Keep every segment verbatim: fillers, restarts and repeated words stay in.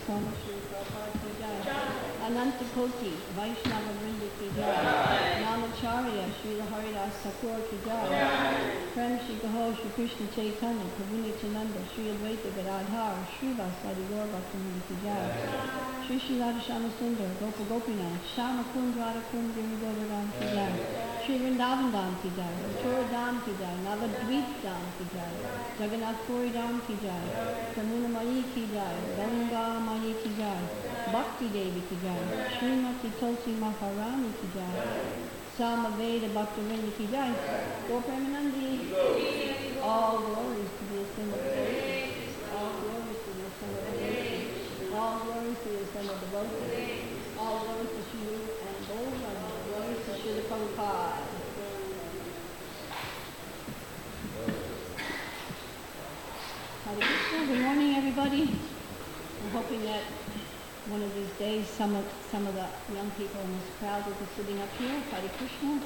Swami Shri Prabhupada ki jai. Ananta Koti, Vaishnava Vrinda ki jai. Namacharya, Srila Haridas Thakur ki jai. Prem Shri Gaho, Shri Krishna Chaitanya, Prabhu Nityananda, Shri Advaita Gadadhar, Shri Vasadi Gaur Bhaktivinoda ki jai. Shri Shri Radha Shama Sundar, Gopa Gopinath, Shama Kund Radha Kund Giri Govardhan ki jai. Shri Vrindavan Dham ki jai, Mathura Dham ki jai, Navadvip Dham ki jai, Jagannath Puri Dham ki jai, Kamuna Mayi ki jai, Ganga Mayi ki jai, Bhakti Devi ki jai, Srimati Tulsi Maharani ki jai, Samaveda Bhaktivinoda ki jai, Gaur Premanandi, all glories to the assembled devotees, all glories to the assembled devotees, all glories to the assembled devotees, all glories to Shri and Govinda, glories to Shri Prabhupada. Hare Krishna, good morning everybody. I'm hoping that one of these days some of, some of the young people in this crowd will be sitting up here. Hare Krishna.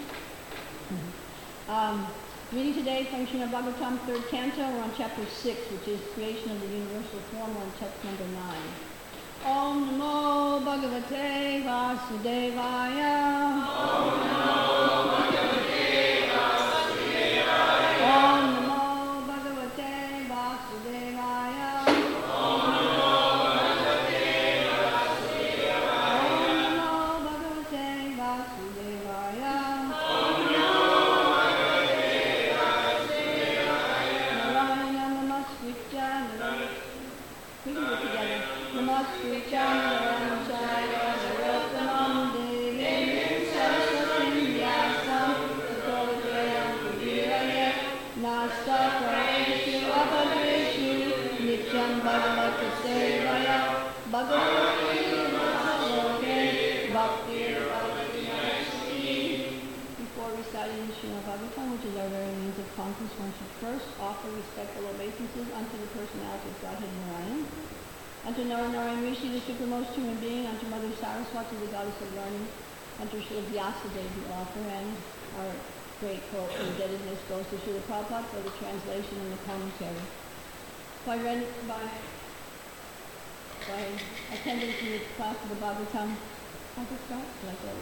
Um, reading today from Srimad Bhagavatam, third canto. We're on chapter six, which is creation of the universal form. We're on text number nine. Om Namo Bhagavate Vasudevaya. Om Namo Bhagavate Vasudevaya. Om Namo Bhagavate Vasudevaya. Om Namo Bhagavate Vasudevaya. Om Namo Bhagavate Vasudevaya. Om Namo Bhagavate Vasudevaya. Narayana Namaskritya Narayana. We can go together. Namaskritya Naranjaya Narottamam Devim Saraswatim Vyasam Tato Jayam Pudiraye Nasta Parayeshu Abhadreshu Nityam Bhagavata Sevaya Bhagavati Mahaloke Bhakti Bhagavati Narasati. Before reciting the Srimad Bhagavatam, which is our very means of conference, one should first offer respectful obeisances unto the personality of Godhead Narayan, unto Narayan Rishi, the supremest human being, unto Mother Saraswati, the goddess of learning, unto Srila Vyasadeva, the author, and our great quote indebtedness goes to Srila Prabhupada for the translation and the commentary. By, read, by, by attending to the class of the Bhagavatam, how to start? Like that?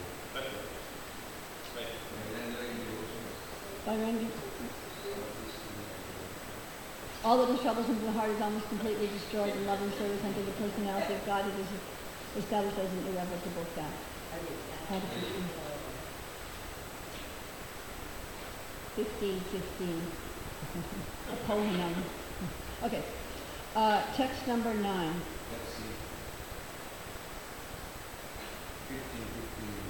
By rendering. All of the troubles into the heart is almost completely destroyed in love and service unto the personality of God. It is established as an irrevocable fact. Fifteen, fifteen. Apohanam. Okay. Uh, text number nine. Let's see. Fifteen, fifteen.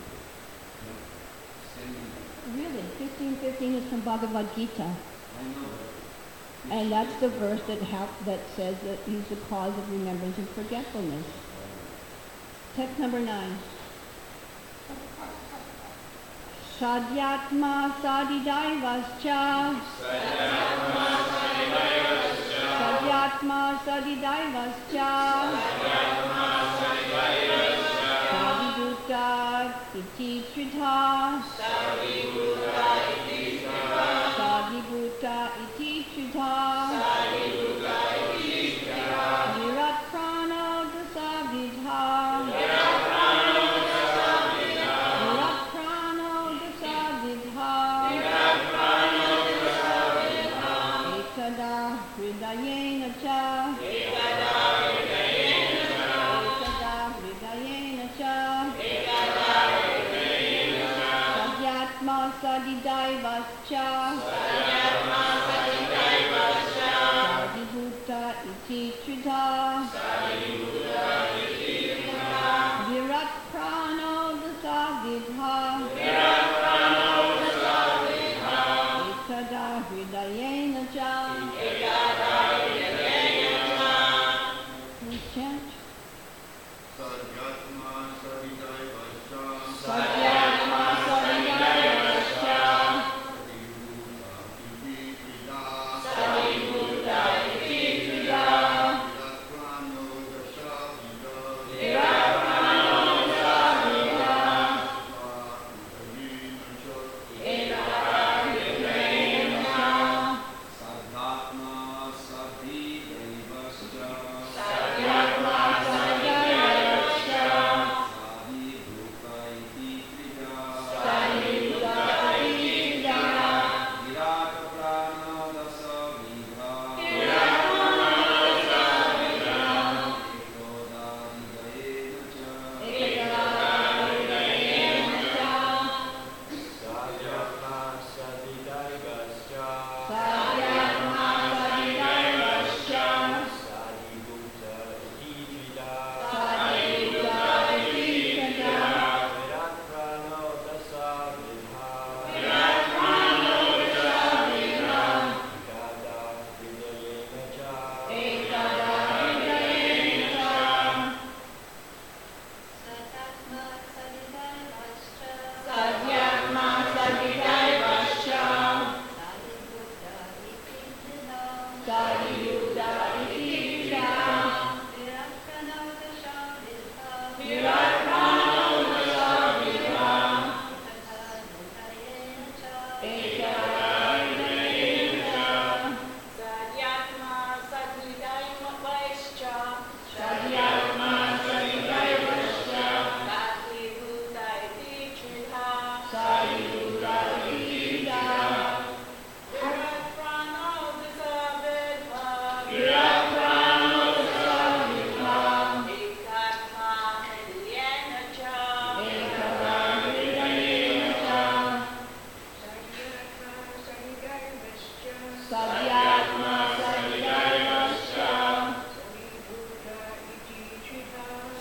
No. Really? Fifteen, fifteen is from Bhagavad Gita. I know. And that's the verse that help, that says that he's the cause of remembrance and forgetfulness. Text number nine. Sadyatma sadidaivascha. Sadyatma sadidaivascha. Sadibhuta iti trita. Sadibhuta iti trita. Virat prana dasavidha. Virat prana dasavidha. Ekada hridayena cha. Ekada hridayena cha. Sadyatma sadidaivascha. Sadibhuta iti trita. Virat prano dasavidha. Ekada hridayena cha. Please chant. Sadyatma Savidayavascha. Sadyatma sadidaivascha. Sadibhuta iti Trida. Sadibhuta iti trida. Virat prano dasavidha.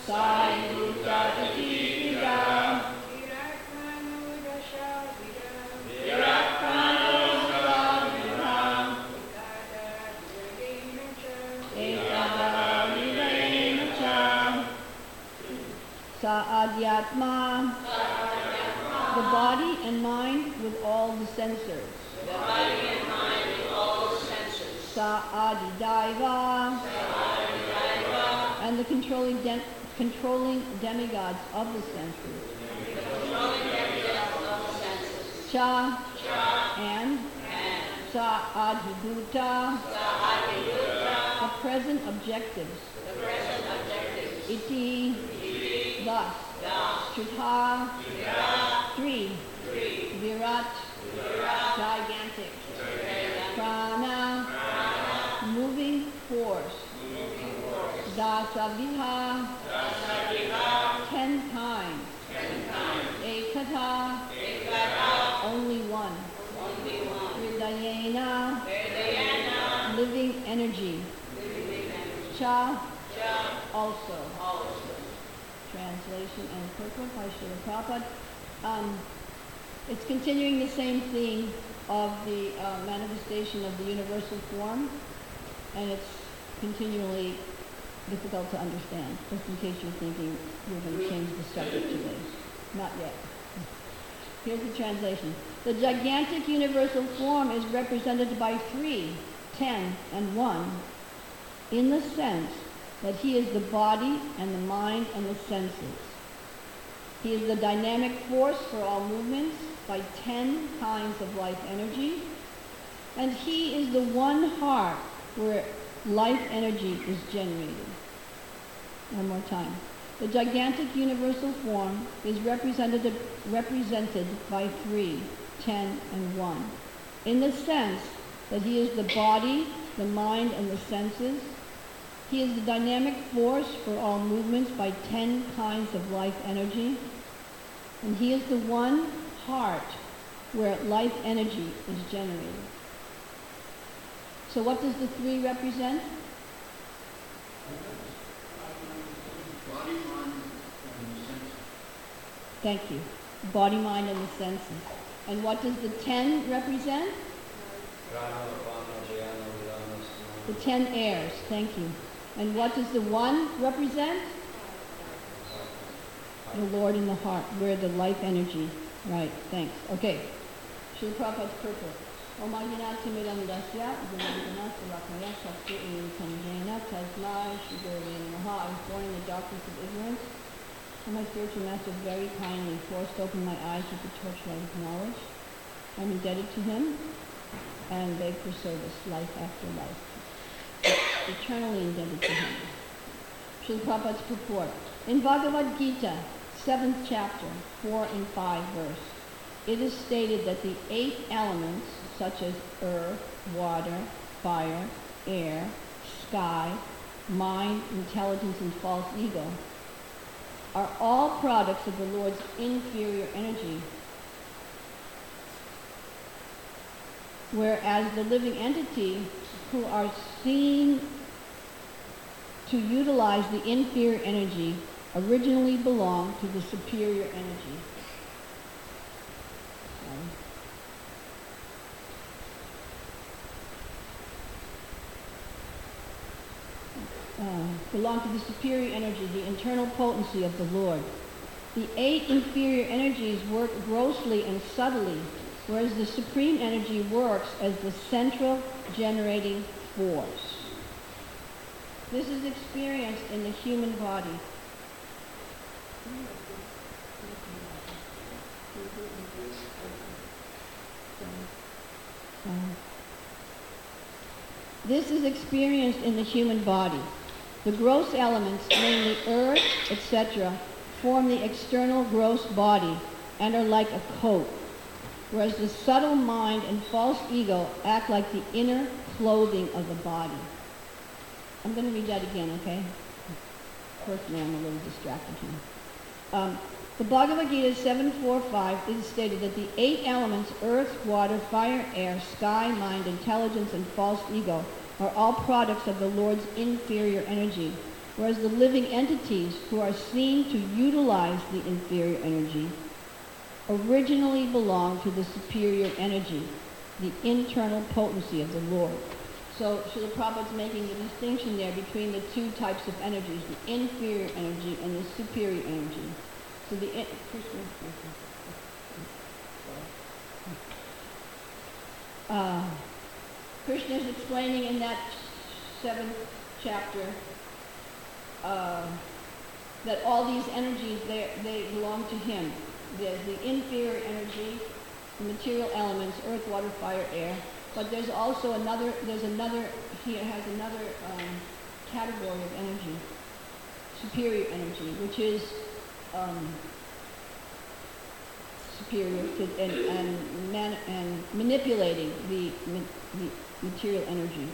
Sadhuta iti ida. Sa'adhyatma, the body and mind with all the sensors. The body and mind with all the senses. Sa'adidaiva, and the controlling, dem- controlling demigods of the senses. Controlling demigods of the senses. Cha, Cha, and and Sa'adhibhuta, Sa'adhibhuta, the present objectives. the present objectives. Iti, Iti, thus. thus. Shrudha, Vira, three. three. Virat, Vira, gigantic. gigantic. Prana, Prana, moving force. moving force. Dasaviha, Dasaviha, ten times. ten times. Ekata, Ekata, only one. only one. Hridayena, Vedayana, living energy. living energy. Cha, Cha, also. also. Translation and purport by Srila Prabhupada. Um, it's continuing the same theme of the uh, manifestation of the universal form, and it's continually difficult to understand, just in case you're thinking we're going to change the subject today. Not yet. Here's the translation. The gigantic universal form is represented by three, ten, and one, in the sense that he is the body and the mind and the senses. He is the dynamic force for all movements by ten kinds of life energy, and he is the one heart where life energy is generated. One more time. The gigantic universal form is represented, represented by three, ten, and one, in the sense that he is the body, the mind, and the senses. He is the dynamic force for all movements by ten kinds of life energy. And he is the one heart where life energy is generated. So what does the three represent? Body, mind, and senses. Thank you. Body, mind, and the senses. And what does the ten represent? The ten airs. Thank you. And what does the one represent? The Lord in the heart, where the life energy. Right, thanks. Okay. Srila Prabhupada's purport. Om Ajnati Mirandasya, Gunadana Salakaya Shakti Kanjena Tasmai Shigurve Namaha. I was born in the darkness of ignorance, and my spiritual master very kindly forced open my eyes with the torchlight of knowledge. I'm indebted to him and beg for service, life after life. Eternally indebted to him. Srila Prabhupada's purport. In Bhagavad Gita, seventh chapter, four and five verse, it is stated that the eight elements, such as earth, water, fire, air, sky, mind, intelligence, and false ego, are all products of the Lord's inferior energy, whereas the living entity who are seen to utilize the inferior energy originally belong to the superior energy. Sorry. Uh, belong to the superior energy, the internal potency of the Lord. The eight inferior energies work grossly and subtly, whereas the supreme energy works as the central generating force. This is experienced in the human body. This is experienced in the human body. The gross elements, namely earth, et cetera, form the external gross body and are like a coat, whereas the subtle mind and false ego act like the inner clothing of the body. I'm going to read that again, okay? Personally, I'm a little distracted here. Um, the Bhagavad Gita seven forty-five is stated that the eight elements, earth, water, fire, air, sky, mind, intelligence, and false ego, are all products of the Lord's inferior energy, whereas the living entities who are seen to utilize the inferior energy originally belong to the superior energy, the internal potency of the Lord. So Srila Prabhupada's making a distinction there between the two types of energies, the inferior energy and the superior energy. So the in- uh, Krishna is explaining in that seventh chapter uh, that all these energies, they, they belong to him. There's the inferior energy, the material elements, earth, water, fire, air. But there's also another, there's another, he has another um, category of energy, superior energy, which is um, superior to, and, and, man, and manipulating the, the material energy.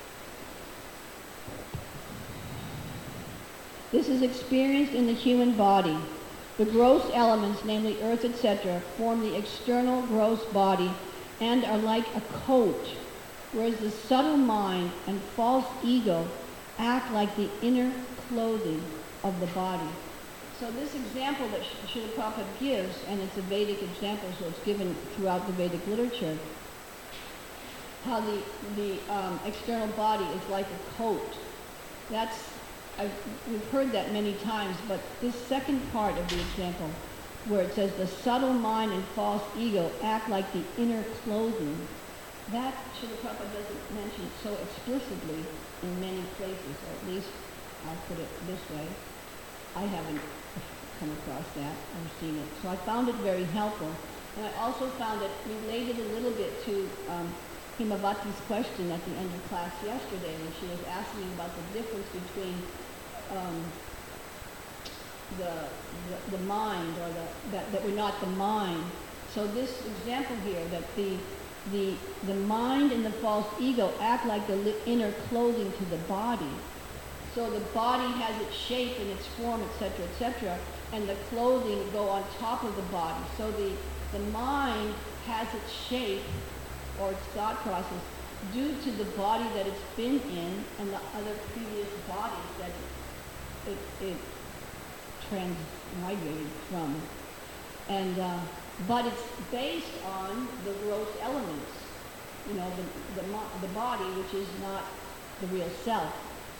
This is experienced in the human body. The gross elements, namely earth, et cetera, form the external gross body and are like a coat, whereas the subtle mind and false ego act like the inner clothing of the body. So this example that Srila Prabhupada gives, and it's a Vedic example, so it's given throughout the Vedic literature, how the, the um, external body is like a coat. That's, I've, we've heard that many times, but this second part of the example, where it says the subtle mind and false ego act like the inner clothing, that Srila Prabhupada doesn't mention so explicitly in many places, or at least I'll put it this way. I haven't come across that or seen it. So I found it very helpful. And I also found it related a little bit to um, Himavati's question at the end of class yesterday, when she was asking about the difference between um, The, the the mind, or the that, that we're not the mind. So this example here, that the the the mind and the false ego act like the li- inner clothing to the body. So the body has its shape and its form, et cetera, et cetera, and the clothing go on top of the body. So the the mind has its shape or its thought process due to the body that it's been in and the other previous bodies that it it transmigrated from, and uh, but it's based on the gross elements, you know, the the, mo- the body, which is not the real self.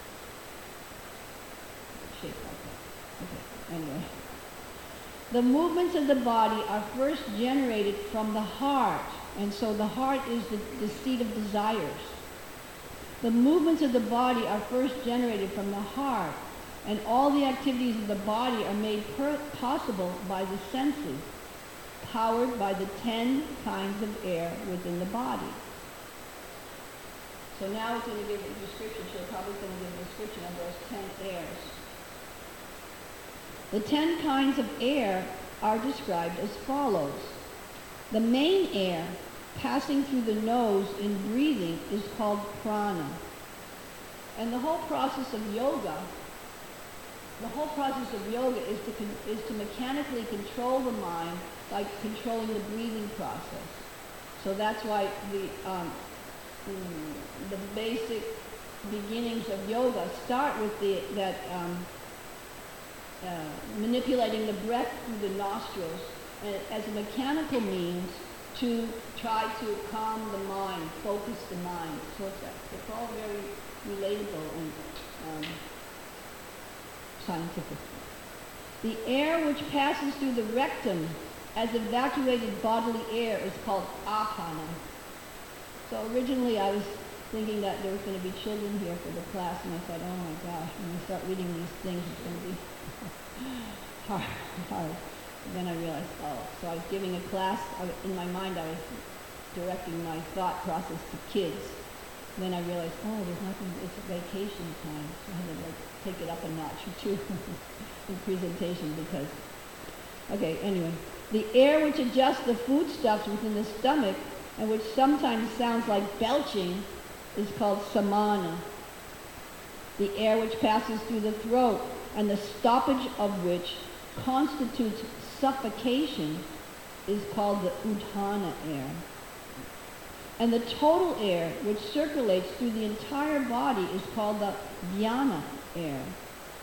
Shaped like that. Okay. Anyway, the movements of the body are first generated from the heart, and so the heart is the, the seat of desires. The movements of the body are first generated from the heart, and all the activities of the body are made per- possible by the senses, powered by the ten kinds of air within the body. So now it's going to give a description, so probably going to give a description of those ten airs. The ten kinds of air are described as follows. The main air passing through the nose in breathing is called prana. And the whole process of yoga The whole process of yoga is to con- is to mechanically control the mind by controlling the breathing process. So that's why the um, mm, the basic beginnings of yoga start with the that um, uh, manipulating the breath through the nostrils and, as a mechanical means to try to calm the mind, focus the mind. So it's, it's all very relatable and um, scientific. The air which passes through the rectum as evacuated bodily air is called apana. So originally I was thinking that there was going to be children here for the class, and I thought, oh my gosh, when we start reading these things, it's going to be hard. hard. And then I realized, oh, so I was giving a class, I, in my mind I was directing my thought process to kids. Then I realized, oh, there's nothing, it's vacation time. So I had to like take it up a notch or two in presentation because, okay, anyway. The air which adjusts the foodstuffs within the stomach and which sometimes sounds like belching is called samana. The air which passes through the throat and the stoppage of which constitutes suffocation is called the udhana air. And the total air which circulates through the entire body is called the dhyana air.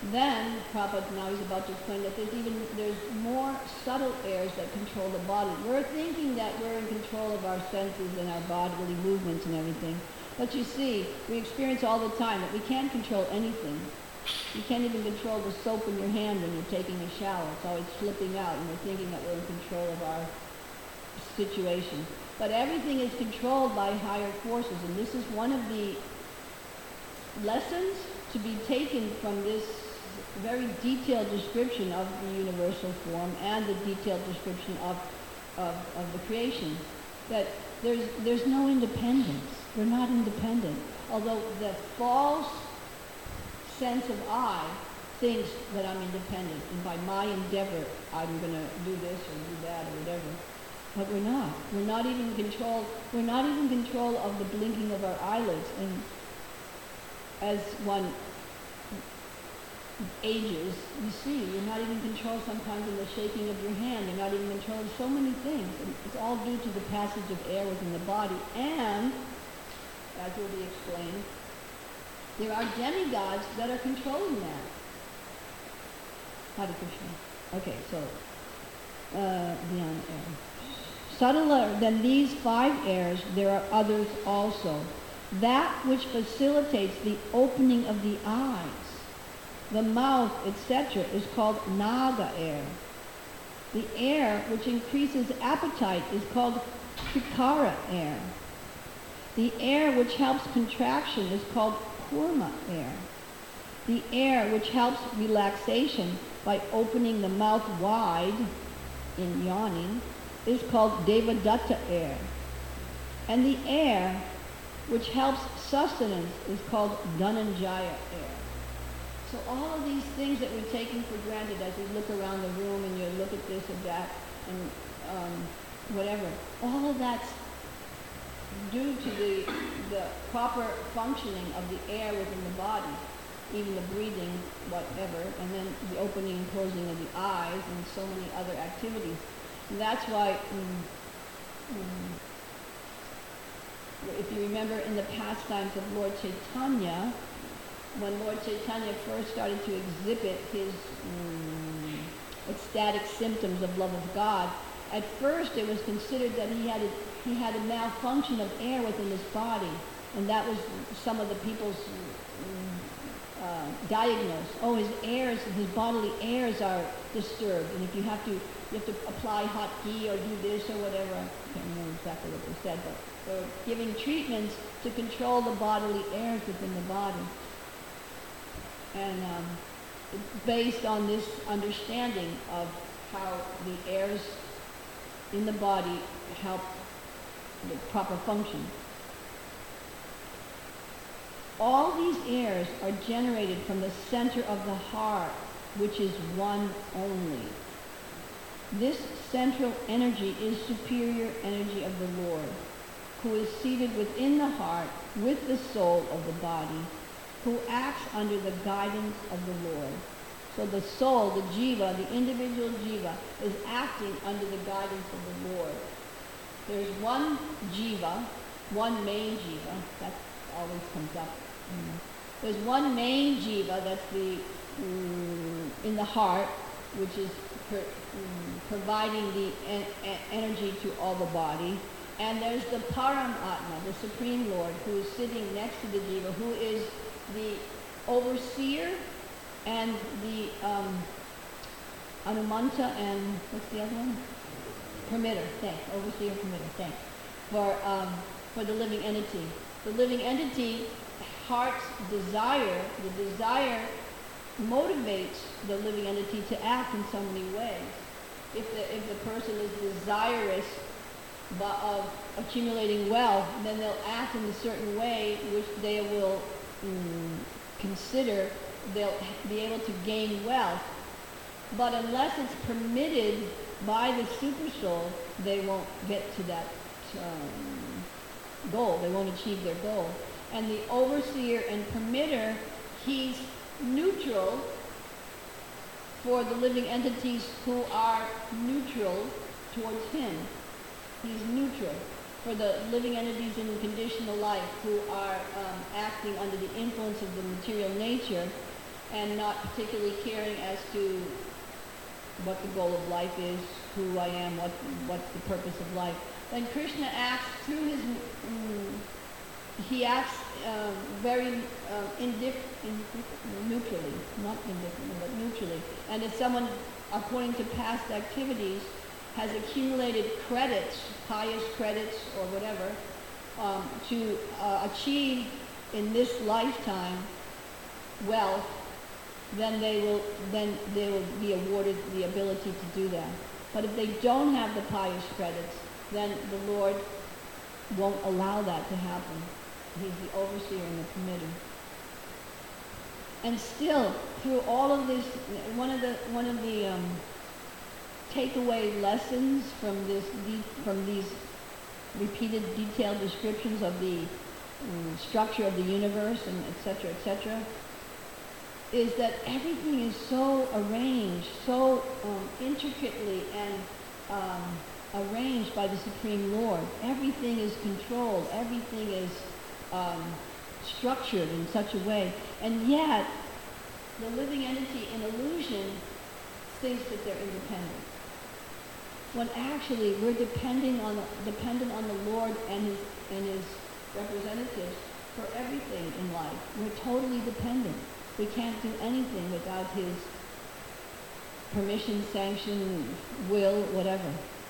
Then, Prabhupada now he's about to explain that there's even, there's more subtle airs that control the body. We're thinking that we're in control of our senses and our bodily movements and everything. But you see, we experience all the time that we can't control anything. You can't even control the soap in your hand when you're taking a shower. It's always slipping out and we're thinking that we're in control of our situation. But everything is controlled by higher forces, and this is one of the lessons to be taken from this very detailed description of the universal form and the detailed description of, of, of the creation. That there's, there's no independence. We're not independent. Although the false sense of I thinks that I'm independent, and by my endeavor I'm going to do this or do that or whatever. But we're not. We're not even in control. We're not even in control of the blinking of our eyelids. And as one ages, you see, you're not even in control sometimes in the shaking of your hand. You're not even in control of so many things. And it's all due to the passage of air within the body. And, as will be explained, there are demigods that are controlling that. Hare Krishna. Okay, so, uh, beyond air. Subtler than these five airs, there are others also. That which facilitates the opening of the eyes, the mouth, et cetera, is called naga air. The air which increases appetite is called trikara air. The air which helps contraction is called kurma air. The air which helps relaxation by opening the mouth wide in yawning is called devadatta air. And the air which helps sustenance is called dhananjaya air. So all of these things that we're taking for granted as we look around the room and you look at this and that and um, whatever, all of that's due to the, the proper functioning of the air within the body, even the breathing, whatever, and then the opening and closing of the eyes and so many other activities. And that's why, um, um, if you remember in the pastimes of Lord Chaitanya, when Lord Chaitanya first started to exhibit his um, ecstatic symptoms of love of God, at first it was considered that he had a, he had a malfunction of air within his body, and that was some of the people's um, uh, diagnose. Oh, his airs, his bodily airs are disturbed, and if you have to, you have to apply hot ghee or do this or whatever. I can't remember exactly what they said, but they're giving treatments to control the bodily airs within the body. And um, based on this understanding of how the airs in the body help the proper function. All these airs are generated from the center of the heart, which is one only. This central energy is superior energy of the Lord, who is seated within the heart with the soul of the body, who acts under the guidance of the Lord. So the soul, the jiva, the individual jiva, is acting under the guidance of the Lord. There's one jiva, one main jiva, that always comes up. Mm. There's one main jiva, that's the mm, in the heart, which is per, mm, providing the en- en- energy to all the body. And there's the Paramatma, the Supreme Lord, who is sitting next to the jiva, who is the overseer and the um, Anumanta and what's the other one? Permitter, thanks. Overseer, permitter, thanks. For um, for the living entity. The living entity, heart's desire, the desire motivates the living entity to act in so many ways. If the if the person is desirous of accumulating wealth, then they'll act in a certain way which they will mm, consider they'll be able to gain wealth. But unless it's permitted by the super soul, they won't get to that um, goal. They won't achieve their goal. And the overseer and permitter, he's neutral for the living entities who are neutral towards him. He's neutral for the living entities in conditional life who are um, acting under the influence of the material nature. and not particularly caring as to what the goal of life is, who I am, what what's the purpose of life. Then Krishna acts through his, mm, he acts uh, very uh, indif- indif- neutrally, not indifferently, but neutrally. And if someone, according to past activities, has accumulated credits, pious credits or whatever, um, to uh, achieve in this lifetime wealth, then they will then they will be awarded the ability to do that. But if they don't have the pious credits, then the Lord won't allow that to happen. He's the overseer and the permitter. And still, through all of this, one of the one of the um, takeaway lessons from this de- from these repeated detailed descriptions of the um, structure of the universe and et cetera, et cetera, is that everything is so arranged, so um, intricately and um, arranged by the Supreme Lord. Everything is controlled. Everything is um, structured in such a way. And yet, the living entity in illusion thinks that they're independent. When actually we're depending on the, dependent on the Lord and his, and his representatives for everything in life. We're totally dependent. We can't do anything without his permission, sanction, will, whatever.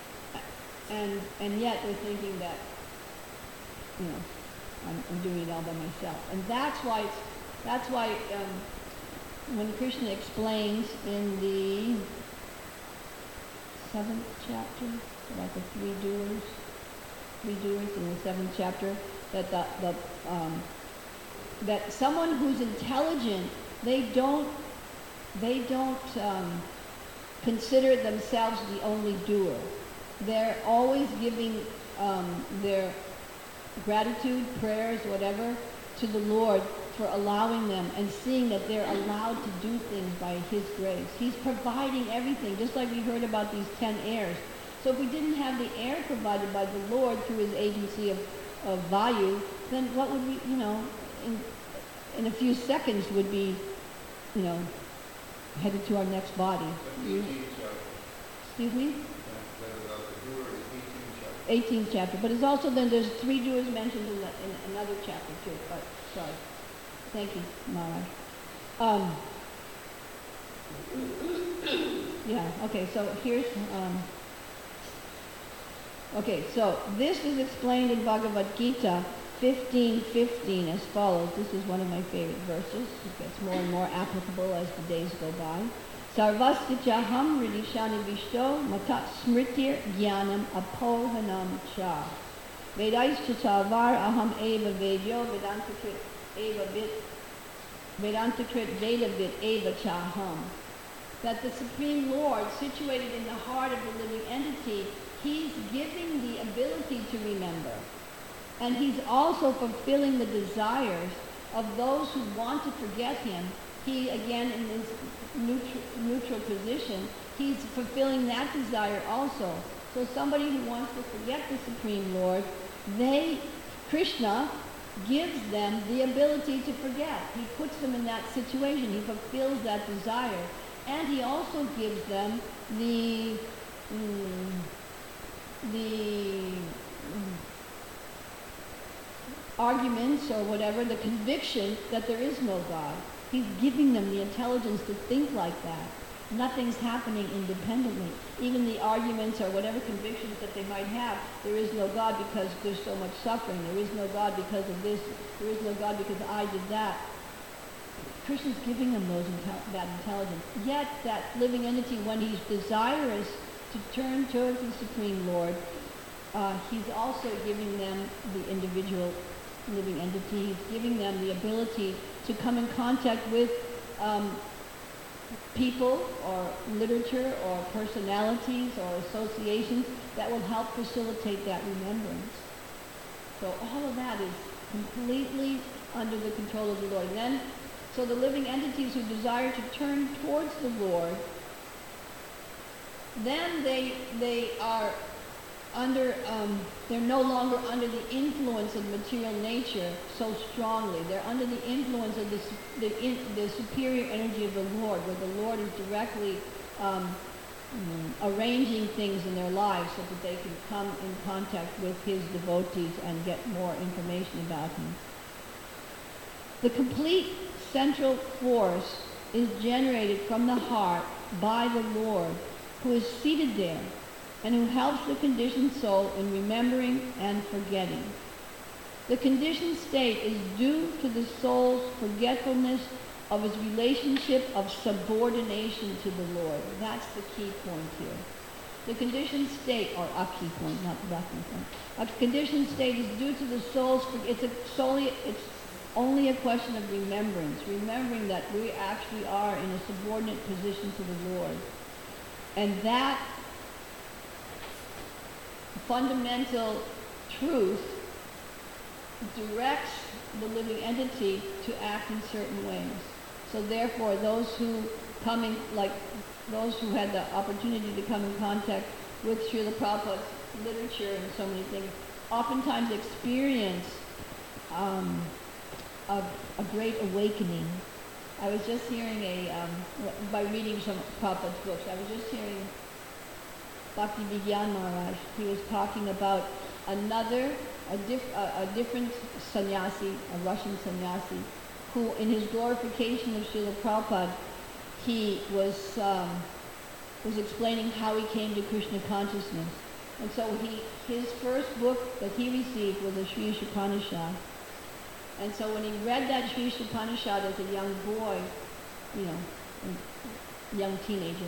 And and yet we're thinking that, you know, I'm, I'm doing it all by myself. And that's why it's, that's why um, when Krishna explains in the seventh chapter about the three doers, three doers in the seventh chapter, that the, the um, that someone who's intelligent, they don't, they don't um, consider themselves the only doer. They're always giving um, their gratitude, prayers, whatever, to the Lord for allowing them and seeing that they're allowed to do things by His grace. He's providing everything, just like we heard about these ten heirs. So if we didn't have the heir provided by the Lord through His agency of, of Vayu, then what would we, you know, in, in a few seconds would be, you know, headed to our next body. You, excuse me? eighteenth chapter. But it's also then there's three doers mentioned in, the, in another chapter too. But sorry. Thank you, Maharaj. Um, yeah, okay, so here's, um, okay, so this is explained in Bhagavad Gita fifteen fifteen as follows. This is one of my favorite verses. It gets more and more applicable as the days go by. Sarvasya jaham ridishani vishto matat smritir jnanam apohanam cha. Vedaischa savar aham eva vedyo vedantakrit eva vit vedantakrit vedavit eva chaham. That the Supreme Lord, situated in the heart of the living entity, He's giving the ability to remember. And He's also fulfilling the desires of those who want to forget Him. He, again, in his neutral, neutral position, He's fulfilling that desire also. So somebody who wants to forget the Supreme Lord, they, Krishna, gives them the ability to forget. He puts them in that situation. He fulfills that desire. And He also gives them the, mm, the mm, arguments or whatever, the conviction that there is no God. He's giving them the intelligence to think like that. Nothing's happening independently. Even the arguments or whatever convictions that they might have, there is no God because there's so much suffering. There is no God because of this. There is no God because I did that. Krishna's giving them those intel- that intelligence. Yet that living entity, when he's desirous to turn towards the Supreme Lord, uh, he's also giving them the individual living entity. He's giving them the ability to come in contact with um, people or literature or personalities or associations that will help facilitate that remembrance. So all of that is completely under the control of the Lord. And then, so the living entities who desire to turn towards the Lord, then they they are under, um, they're no longer under the influence of material nature so strongly. They're under the influence of the, su- the, in, the superior energy of the Lord, where the Lord is directly um, mm, arranging things in their lives so that they can come in contact with his devotees and get more information about him. The complete central force is generated from the heart by the Lord, who is seated there and who helps the conditioned soul in remembering and forgetting. The conditioned state is due to the soul's forgetfulness of its relationship of subordination to the Lord. That's the key point here. The conditioned state, or a key point, not the key point. A conditioned state is due to the soul's, it's a solely, it's only a question of remembrance, remembering that we actually are in a subordinate position to the Lord. And that fundamental truth directs the living entity to act in certain ways. So therefore, those who come in, like those who had the opportunity to come in contact with Srila Prabhupada's literature and so many things, oftentimes experience um, a, a great awakening. I was just hearing a, um, by reading some of Prabhupada's books, I was just hearing Bhakti Vigyan Maharaj. He was talking about another, a, diff, a, a different sannyasi, a Russian sannyasi, who in his glorification of Srila Prabhupada, he was, um, was explaining how he came to Krishna consciousness. And so he, his first book that he received was the Sri Upanishad. And so when he read that Sri Upanishad as a young boy, you know, a young teenager,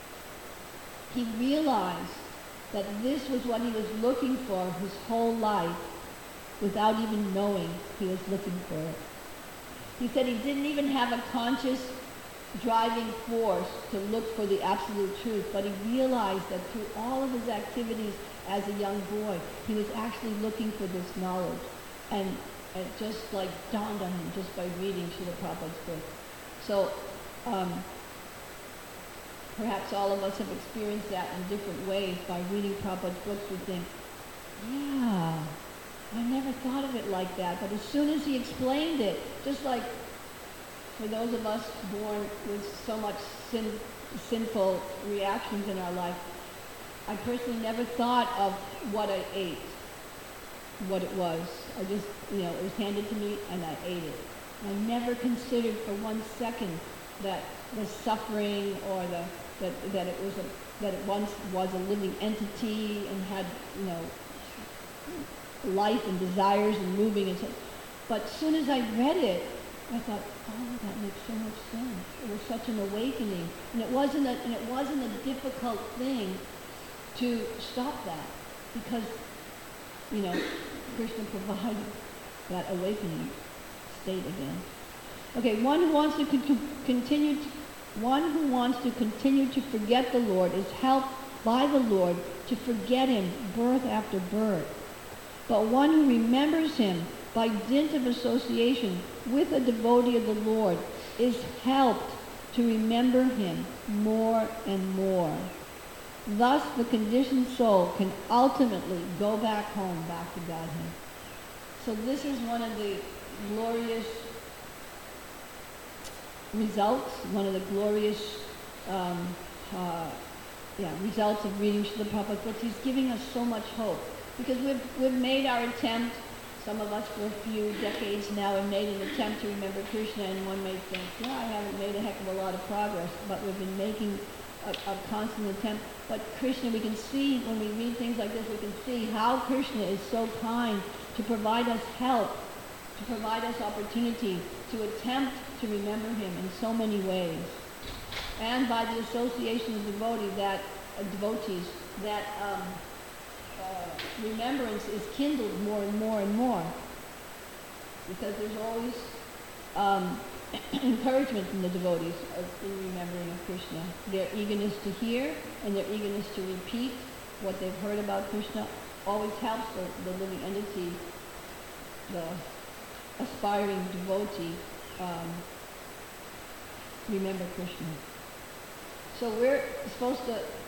he realized that this was what he was looking for his whole life without even knowing he was looking for it. He said he didn't even have a conscious driving force to look for the absolute truth, but he realized that through all of his activities as a young boy, he was actually looking for this knowledge. And it just like dawned on him just by reading Srila Prabhupada's book. So um, perhaps all of us have experienced that in different ways. By reading Prabhupada's books, we think, yeah, I never thought of it like that. But as soon as he explained it, just like for those of us born with so much sin, sinful reactions in our life, I personally never thought of what I ate, what it was. I just, you know, it was handed to me and I ate it. I never considered for one second that the suffering or the that that it was a that it once was a living entity and had, you know, life and desires and moving and so. But as soon as I read it, I thought, oh, that makes so much sense. It was such an awakening, and it wasn't a and it wasn't a difficult thing to stop that, because, you know, Krishna provided that awakening state again. Okay, one who wants to con- continue, to, one who wants to continue to forget the Lord is helped by the Lord to forget him birth after birth. But one who remembers him by dint of association with a devotee of the Lord is helped to remember him more and more. Thus, the conditioned soul can ultimately go back home, back to Godhead. So this is one of the glorious results, one of the glorious um, uh, yeah, results of reading Srila Prabhupada's books. He's giving us so much hope, because we've, we've made our attempt, some of us for a few decades now have made an attempt to remember Krishna, and one may think, yeah, I haven't made a heck of a lot of progress, but we've been making a, a constant attempt. But Krishna, we can see, when we read things like this, we can see how Krishna is so kind to provide us help, to provide us opportunity to attempt to remember him in so many ways. And by the association of devotees, that, uh, devotees, that um, uh, remembrance is kindled more and more and more. Because there's always um, encouragement from the devotees of, in remembering of Krishna. Their eagerness to hear and their eagerness to repeat what they've heard about Krishna always helps the, the living entity, the aspiring devotee, um, remember Krishna. So we're supposed to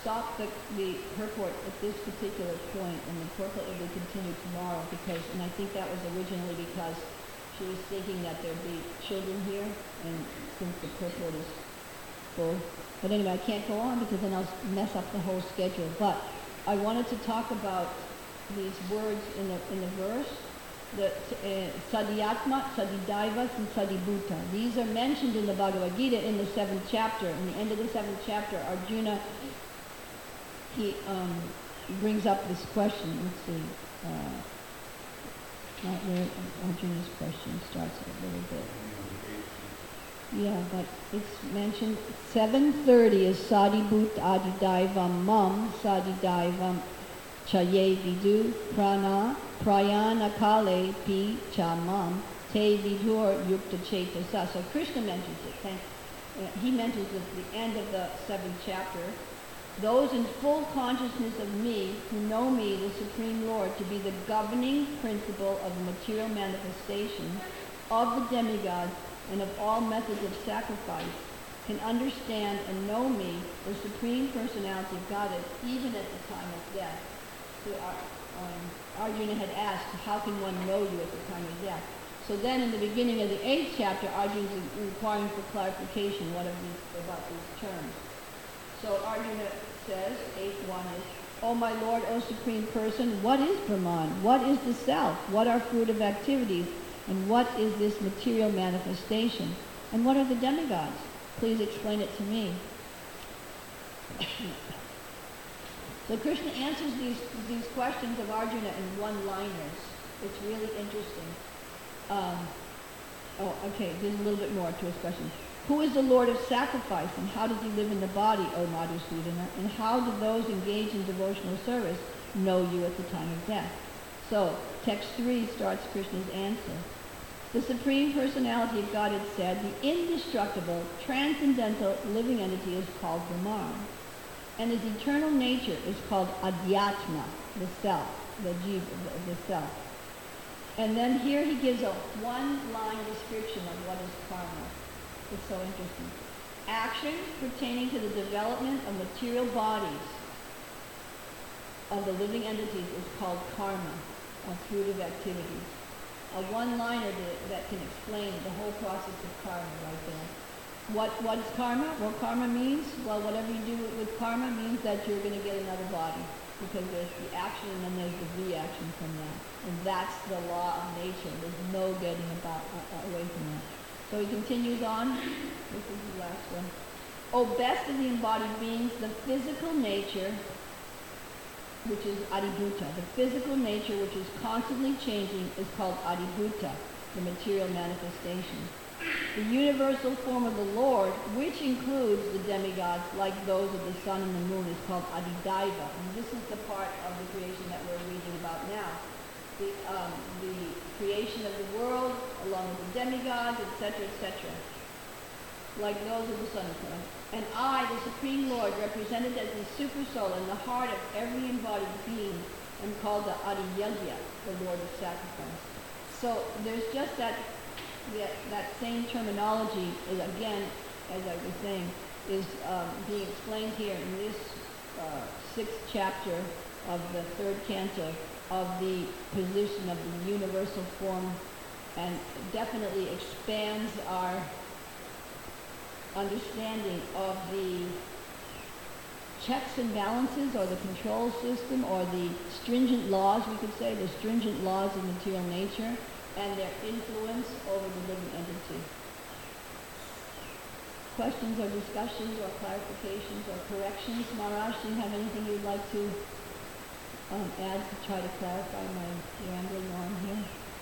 stop the, the purport at this particular point, and the purport will be continued tomorrow, because, and I think that was originally because she was thinking that there'd be children here, and since the purport is full. But anyway, I can't go on because then I'll mess up the whole schedule. But I wanted to talk about these words in the in the verse, the uh, Sadhyatma, Sadhidaiva, and Sadhibhuta. These are mentioned in the Bhagavad Gita in the seventh chapter. In the end of the seventh chapter, Arjuna, he um, brings up this question. Let's see. Uh, not where Arjuna's question starts a little bit. Yeah, but it's mentioned seven thirty is Sadhibhut Adidaivam Mam Sadhidaivam Chaye Vidu Prana Prayana Kale Pi Chamam Te Vidur Yukta Chetasa. So Krishna mentions it. Thank, uh, he mentions it at the end of the seventh chapter. Those in full consciousness of me, who know me, the Supreme Lord, to be the governing principle of the material manifestation of the demigods and of all methods of sacrifice, can understand and know me, the Supreme Personality of Godhead, even at the time of death. So um, Arjuna had asked, how can one know you at the time of death? So then in the beginning of the eighth chapter, Arjuna is inquiring for clarification what are these, about these terms. So Arjuna says, eighth one is, O my Lord, O Supreme Person, what is Brahman? What is the self? What are fruitive activities? And what is this material manifestation? And what are the demigods? Please explain it to me. So Krishna answers these, these questions of Arjuna in one-liners. It's really interesting. Um, oh, okay, there's a little bit more to his question. Who is the Lord of sacrifice, and how does he live in the body, O Madhusudana? And how do those engaged in devotional service know you at the time of death? So, text three starts Krishna's answer. The Supreme Personality of Godhead said, the indestructible, transcendental, living entity is called Brahman, and his eternal nature is called Adhyatma, the self, the jiva, the, the self. And then here he gives a one-line description of what is karma. It's so interesting. Actions pertaining to the development of material bodies of the living entities is called karma, or fruitive activities. A one-liner that, that can explain the whole process of karma right there. What what is karma? What karma means? Well, whatever you do with, with karma means that you're going to get another body, because there's the action and then there's the reaction from that. And that's the law of nature. There's no getting about uh, away from that. So he continues on. This is the last one. O best of the embodied beings, the physical nature, which is Adibhuta. The physical nature, which is constantly changing, is called Adibhuta, the material manifestation. The universal form of the Lord, which includes the demigods, like those of the sun and the moon, is called Adidaiva. And this is the part of the creation that we're reading about now. The, um, the creation of the world, along with the demigods, et cetera, et cetera, like those of the sun and moon. And I, the Supreme Lord, represented as the super soul in the heart of every embodied being, am called the Adiyagya, the Lord of sacrifice. So there's just that, that, that same terminology, is, again, as I was saying, is um, being explained here in this uh, sixth chapter of the third canto of the position of the universal form, and definitely expands our understanding of the checks and balances, or the control system, or the stringent laws, we could say, the stringent laws of material nature, and their influence over the living entity. Questions or discussions or clarifications or corrections? Maharaj, do you have anything you'd like to um, add to try to clarify my rambling on here?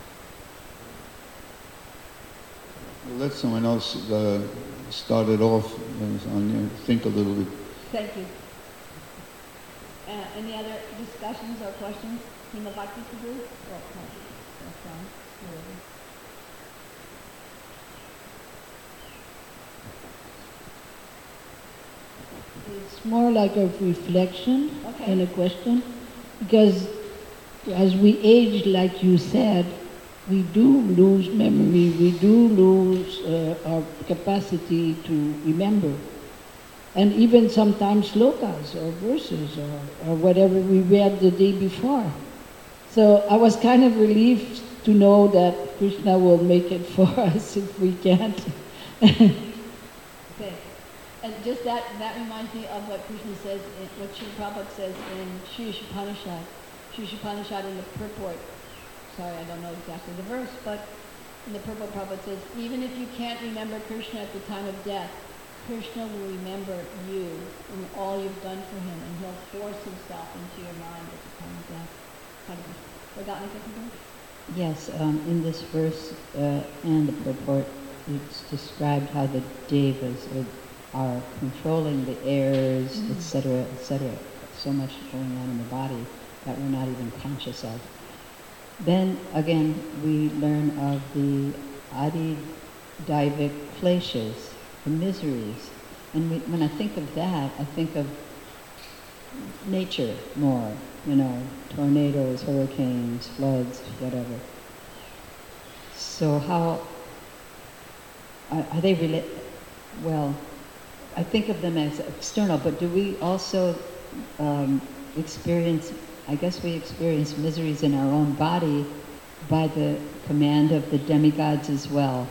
We'll let someone else uh, start it off, and think a little bit. Thank you. Uh, any other discussions or questions? Himavati Prabhu? Oh, no. That's fine. It's more like a reflection Okay. than a question, because as we age, like you said, we do lose memory, we do lose uh, our capacity to remember. and even sometimes slokas or verses or, or whatever we read the day before. So I was kind of relieved to know that Krishna will make it for us if we can't. Okay. And just that, that reminds me of what Krishna says, in, what Srila Prabhupada says in Sri Upanishad. Sri Upanishad in the purport. Sorry, I don't know exactly the verse, but in the purport Prabhupada says, even if you can't remember Krishna at the time of death, Krishna will remember you and all you've done for him, and he'll force himself into your mind at the time of death. Have you forgotten anything? Yes, um, in this verse uh, and the purport, it's described how the devas are, are controlling the airs, Mm. et cetera, et cetera. So much going on in the body that we're not even conscious of. Then again, we learn of the adi-daivic kleshas, the miseries. And we, when I think of that, I think of nature more, you know, tornadoes, hurricanes, floods, whatever. So how, are, are they related? Well, I think of them as external, but do we also um, experience, I guess we experience miseries in our own body by the command of the demigods as well?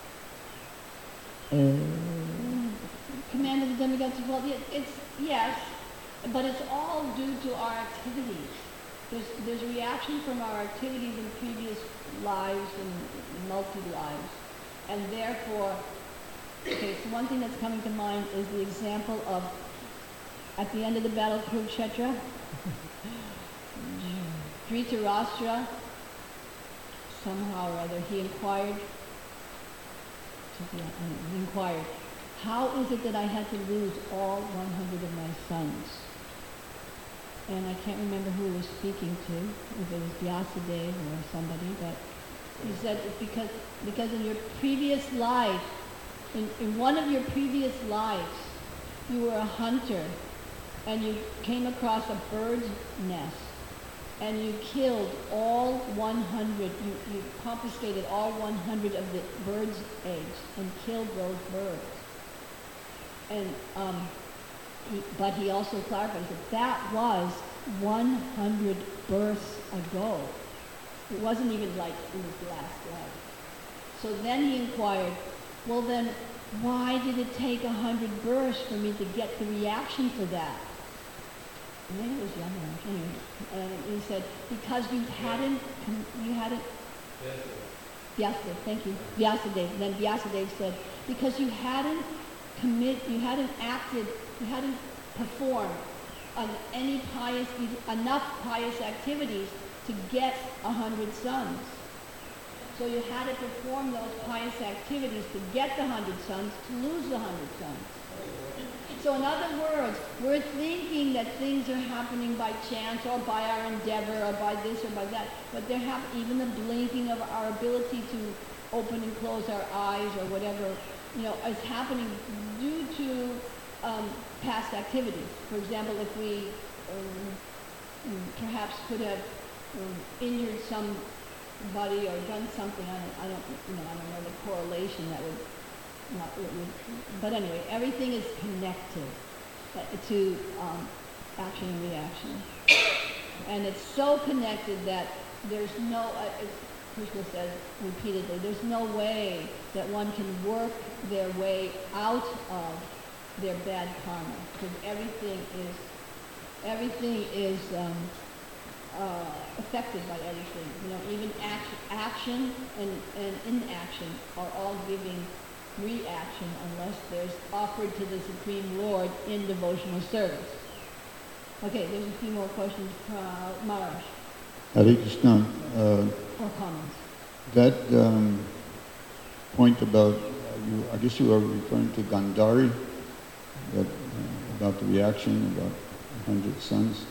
Uh, Command of the demigods as well. Yeah, it's, yes, but it's all due to our activities. There's, there's reaction from our activities in previous lives and multi-lives. And therefore, okay, so one thing that's coming to mind is the example of, at the end of the battle of Kurukshetra, Dhritarashtra, somehow or other, he inquired, he inquired, how is it that I had to lose all one hundred of my sons? And I can't remember who he was speaking to, if it was Vyasadeva or somebody, but he said it's because, because in your previous life, in, in one of your previous lives, you were a hunter and you came across a bird's nest and you killed all one hundred, you, you confiscated all one hundred of the bird's eggs and killed those birds. And, um, he, but he also clarified that that was one hundred births ago. It wasn't even like in his last life. So then he inquired, well then, why did it take one hundred births for me to get the reaction for that? Maybe it was younger. Anyway, and he said, because you hadn't, you hadn't, Vyasadeva, thank you, Vyasadeva. Then Vyasadeva said, because you hadn't commit, you hadn't acted, you hadn't performed on any pious, enough pious activities to get a hundred sons. So you had to perform those pious activities to get the hundred sons, to lose the hundred sons. So in other words, we're thinking that things are happening by chance or by our endeavor or by this or by that, but they're hap- even the blinking of our ability to open and close our eyes or whatever, you know, is happening due to um, past activities. For example, if we um, perhaps could have um, injured somebody or done something, I don't, I don't, you know, I don't know the correlation that would not, it would, but anyway, everything is connected uh, to um, action and reaction. And it's so connected that there's no, uh, it's, Krishna says repeatedly, there's no way that one can work their way out of their bad karma, because everything is, everything is um, uh, affected by everything. You know, even action, action and, and inaction are all giving reaction unless there's offered to the Supreme Lord in devotional service. Okay, there's a few more questions from Maharaj. Hare Krishna. Uh, Or comments. That um, point about, uh, you, I guess you are referring to Gandhari, that, uh, about the reaction, about one hundred sons.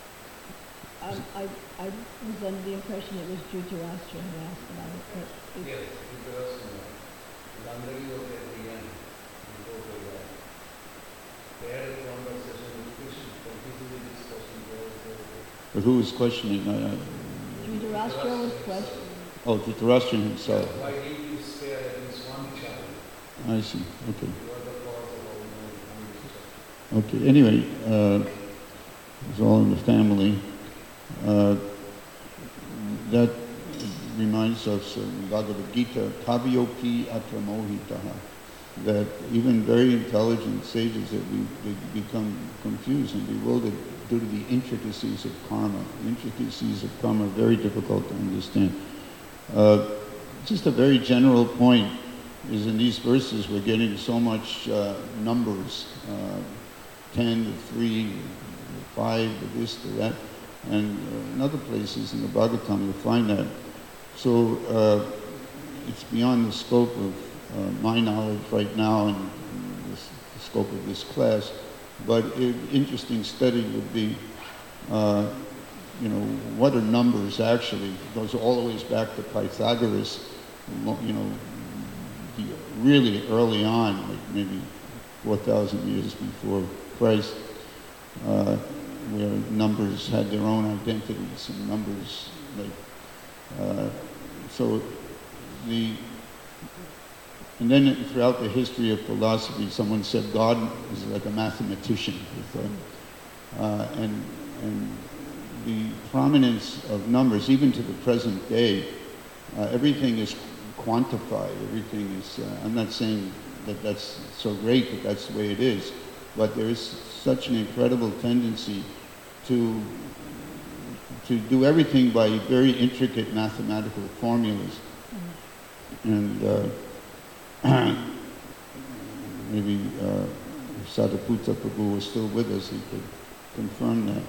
I, I, I was under the impression it was Dhritarashtra who asked about it, but it, Yes, because Gandhari was at the end, before the end. They had a conversation with Krishna, completely discussing the But who was questioning? I, I, Dhritarashtra was questioned. oh, Dhritarashtra himself. Why did you spare at least one child? I see. Okay. You are the cause of all my Okay, anyway, uh, it's all in the family. Uh, that reminds us of Bhagavad Gita, Kavyopi atramohitaha, that even very intelligent sages that we, they become confused and bewildered due to the intricacies of karma. The intricacies of karma are very difficult to understand. Uh, just a very general point is in these verses we're getting so much uh, numbers, uh, ten to three, five to this to that, and uh, in other places in the Bhagavatam you'll find that. So uh, it's beyond the scope of uh, my knowledge right now and this, the scope of this class, but an interesting study would be, uh, you know, what are numbers actually? It goes all the way back to Pythagoras, you know, the, really early on, like maybe four thousand years before Christ, uh, where numbers had their own identities and numbers, like, uh, so the, and then throughout the history of philosophy, someone said God is like a mathematician, uh, and, and the prominence of numbers, even to the present day, uh, everything is quantified, everything is, uh, I'm not saying that that's so great that that's the way it is, but there is such an incredible tendency to to do everything by very intricate mathematical formulas. And uh, maybe uh, if Sadhaputta Prabhu was still with us, he could confirm that.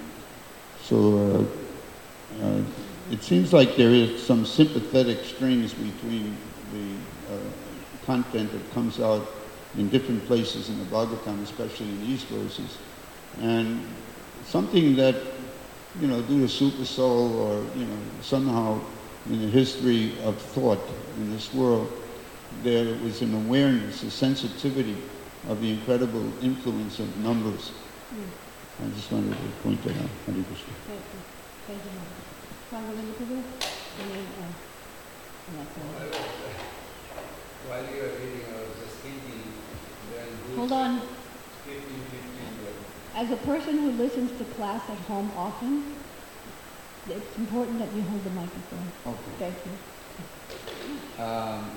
So uh, uh, it seems like there is some sympathetic strings between the uh, content that comes out in different places in the Bhagavatam, especially in these verses, and something that, you know, due to super soul or, you know, somehow in the history of thought in this world, there was an awareness, a sensitivity of the incredible influence of numbers. Mm. I just wanted to point that out. Hare Krishna. Thank you. Thank you, Mother. Ranga Prabhu? And then, uh, and that's all. While you were reading, I was just thinking, when Hold on. fifteen, fifteen, As a person who listens to class at home often, it's important that you hold the microphone. okay. Thank you. Um,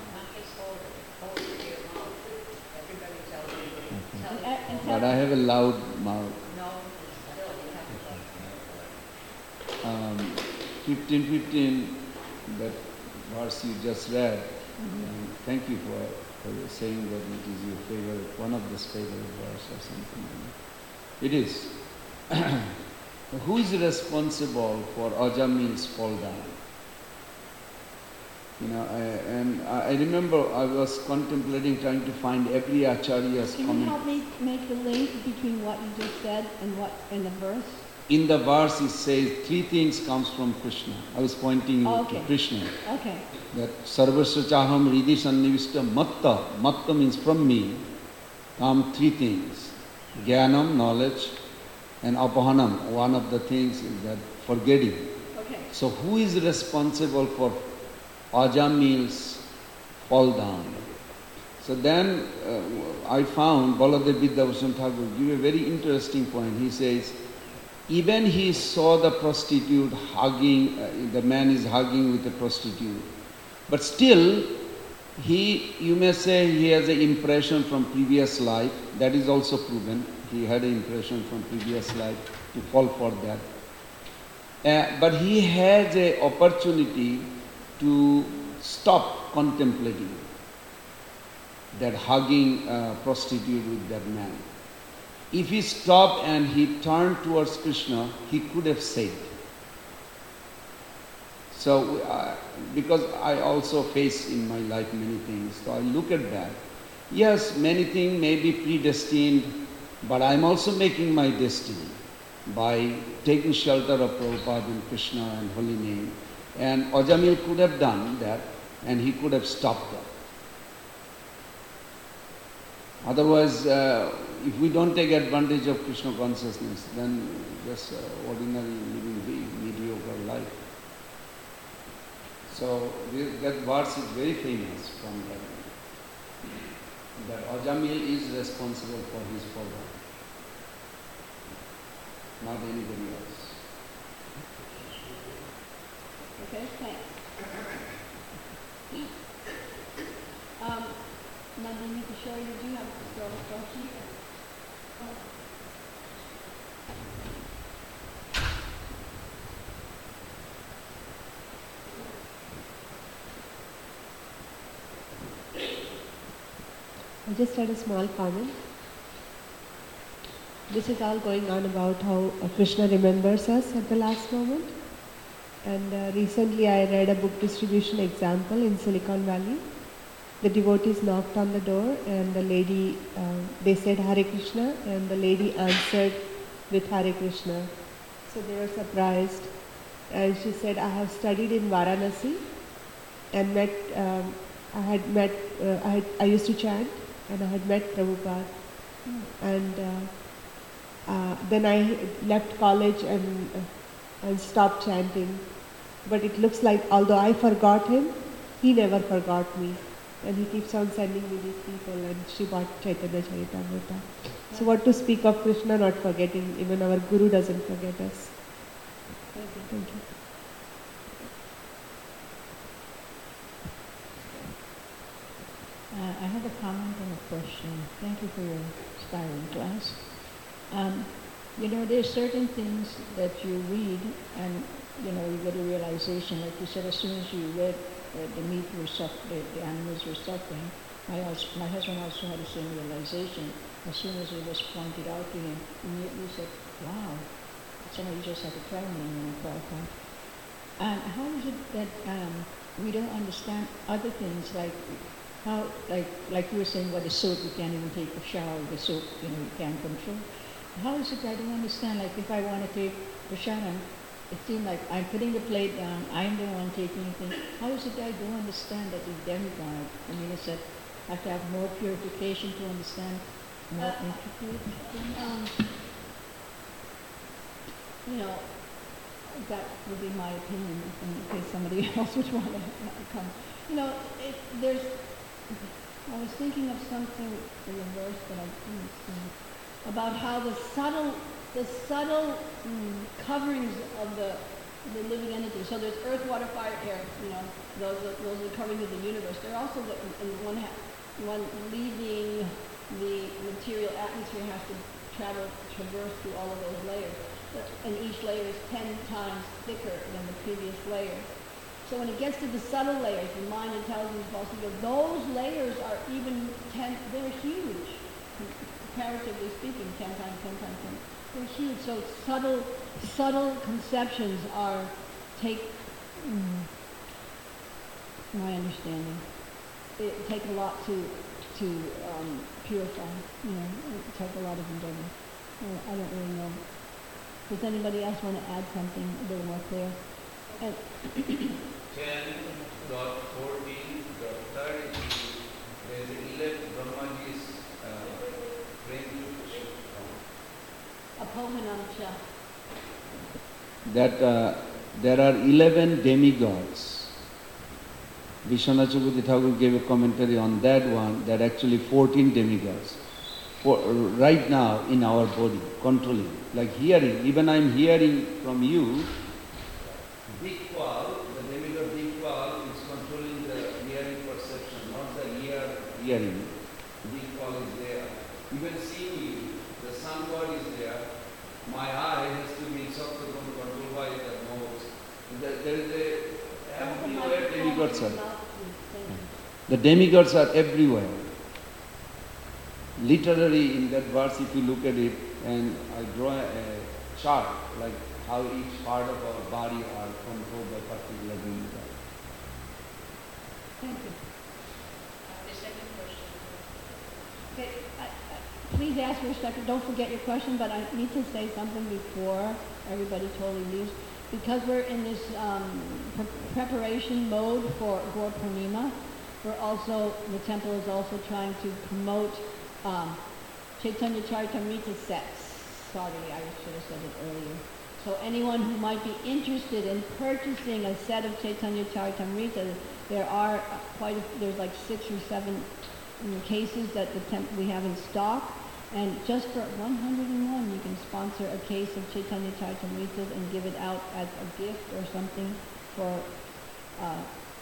And, and tell- but I have a loud mouth. No, still, you have to. Um, fifteen, fifteen, that verse you just read. Mhm. Um, thank you for, for saying that it is your favorite, one of the favorite verse or something. It is. Who is responsible for Ajamil's fall down? You know, I, and I I remember I was contemplating trying to find every Acharya's Can you comment. help me make the link between what you just said and what in the verse? In the verse it says three things comes from Krishna. I was pointing you Oh, okay. to Krishna. Okay. That sarvasya chaham ridhi sannivishta matta. Matta means from me. Come three things. Jnanam, knowledge, and apahanam. One of the things is that forgetting. Okay. So who is responsible for Ajamil's fall down? So then uh, I found Baladev Vidyabhushan Thakur give a very interesting point. He says, even he saw the prostitute hugging, uh, the man is hugging with a prostitute. But still, he, you may say he has an impression from previous life. That is also proven. He had an impression from previous life to fall for that. Uh, but he has an opportunity to stop contemplating that hugging uh, prostitute with that man. If he stopped and he turned towards Krishna, he could have said. So, uh, because I also face in my life many things, so I look at that. Yes, many things may be predestined, but I'm also making my destiny by taking shelter of Prabhupada and Krishna and holy name. And Ajamil could have done that, and he could have stopped that. Otherwise, uh, if we don't take advantage of Krishna consciousness, then just uh, ordinary living, mediocre life. So this, that verse is very famous from that. That Ajamil is responsible for his fall down. not anybody else. Okay, thanks. Um, Nandini Kishore, did you have a historical question? I just had a small comment. This is all going on about how uh, Krishna remembers us at the last moment. And uh, recently I read a book distribution example in Silicon Valley. The devotees knocked on the door and the lady, uh, they said Hare Krishna, and the lady answered with Hare Krishna. So they were surprised. And she said, I have studied in Varanasi and met, um, I had met, uh, I, had, I used to chant and I had met Prabhupada. Mm. And uh, uh, then I left college and, uh, and stopped chanting. But it looks like although I forgot him, he never forgot me. And he keeps on sending me these people, and Srimad Chaitanya Charitamrita. So what to speak of Krishna not forgetting, even our Guru doesn't forget us. Thank you. Thank you. Uh, I have a comment and a question. Thank you for your inspiring class. Um, you know, there's certain things that you read and, you know, you get a realization. Like you said, as soon as you read uh, the meat were suffering, the, the animals were suffering, my, hus- my husband also had the same realization. As soon as it was pointed out to him, immediately said, wow, somebody just had to try me, you know, Prabhupada. And how is it that um, we don't understand other things like how, like like you were saying, what the soap, you can't even take a shower with the soap, you know, you can't control. How is it I don't understand, like if I want to take prashanam, it seems like I'm putting the plate down, I'm the one taking things. How is it I don't understand that the demigod, I mean, it's that I have to have more purification to understand more Uh, intricate things? Um, you know, that would be my opinion in case somebody else would want to come. You know, it, there's, I was thinking of something in the verse that I didn't see, about how the subtle, the subtle mm, coverings of the, the living entities. So there's earth, water, fire, air, you know, those are, those are the coverings of the universe. They're also, the, in one, ha- one leaving the material atmosphere has to travel, traverse through all of those layers. And each layer is ten times thicker than the previous layer. So when it gets to the subtle layers, the mind, intelligence, false ego, those layers are even ten, they're huge, comparatively speaking, ten times, ten times, ten. They're huge. So subtle, subtle conceptions are, take, mm, my understanding, it take a lot to, to um, purify, you know, it take a lot of endeavor. Uh, I don't really know. Does anybody else want to add something a little more clear? And ten dot fourteen dot thirty, there is eleven Brahmaji's range. Apohanamcha. That uh, there are eleven demigods. Vishwanath Chakravarti Thakur gave a commentary on that one, that actually fourteen demigods. For, right now in our body, controlling, like hearing, even I am hearing from you, Dikpal, the demigod Dikpal is controlling the hearing perception, not the ear hearing. Dikpal is there. Even seeing you, the sun god is there. My eye has to be Saptagun controlled by the nose. There is a, everywhere demigods are. The demigods are everywhere. Literally in that verse, if you look at it, and I draw a chart, like how each part of our body are controlled by particular demigod. Thank you. Uh, the second question. Okay, I, I, please ask for a second. Don't forget your question, but I need to say something before everybody totally leaves. Because we're in this um, pre- preparation mode for Gaur Purnima, we're also, the temple is also trying to promote um, Chaitanya Charitamrita sets. Sorry, I should have said it earlier. So anyone who might be interested in purchasing a set of Chaitanya Charitamrita, there are quite a, there's like six or seven cases that the temp- we have in stock, And just for one hundred one, you can sponsor a case of Chaitanya Charitamritas and give it out as a gift or something for uh,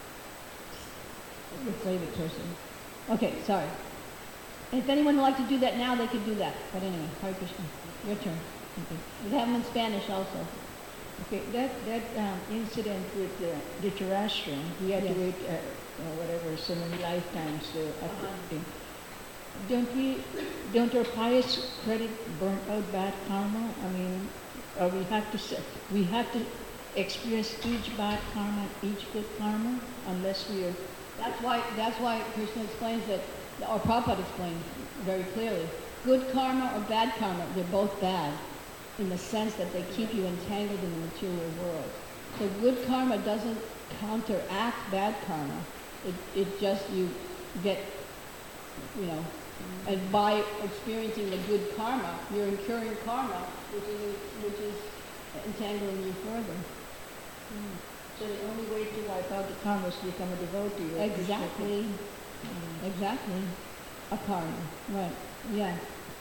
your favorite person. Okay, sorry. If anyone would like to do that now, they could do that. But anyway, Hare Krishna. Your turn. Okay. We have them in Spanish also. Okay, that, that um, incident with uh, Dhritarashtra, he had Yes. to wait, uh, uh, whatever, so many lifetimes to Uh-huh. uh, Don't we, don't our pious credit burn out bad karma? I mean, or we have to, se- we have to experience each bad karma, each good karma, unless we are, That's why, that's why Krishna explains that, or Prabhupada explains very clearly, good karma or bad karma, they're both bad in the sense that they keep you entangled in the material world. So good karma doesn't counteract bad karma. It, it just, you get, you know, and by experiencing the good karma, you're incurring karma, which is, which is entangling you further. so the only way to wipe out the karma is to become a devotee. or Krishna Exactly. Mm. Exactly. A karma. Right. Yeah.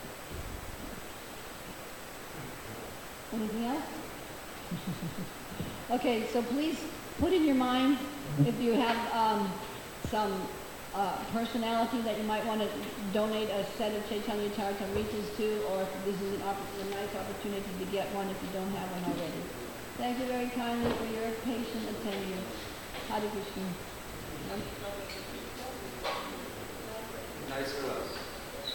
Anything else? Okay, so please put in your mind if you have um, some uh, personality that you might want to donate a set of Chaitanya Charitamritas to, or if this is an opp- a nice opportunity to get one if you don't have one already. Thank you very kindly for your patient attendance. Hare Krishna.